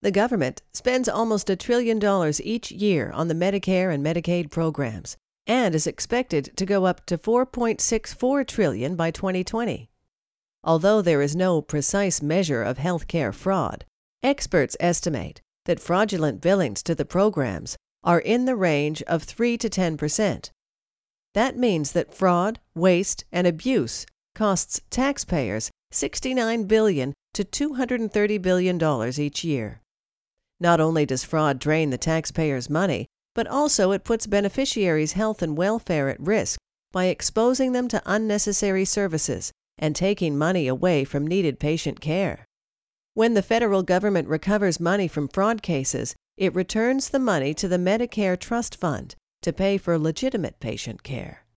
The government spends almost $1 trillion each year on the Medicare and Medicaid programs and is expected to go up to $4.64 trillion by 2020. Although there is no precise measure of healthcare fraud, experts estimate that fraudulent billings to the programs are in the range of 3 to 10%. That means that fraud, waste, and abuse costs taxpayers $69 billion to $230 billion each year. Not only does fraud drain the taxpayers' money, but also it puts beneficiaries' health and welfare at risk by exposing them to unnecessary services and taking money away from needed patient care. When the federal government recovers money from fraud cases, it returns the money to the Medicare Trust Fund to pay for legitimate patient care.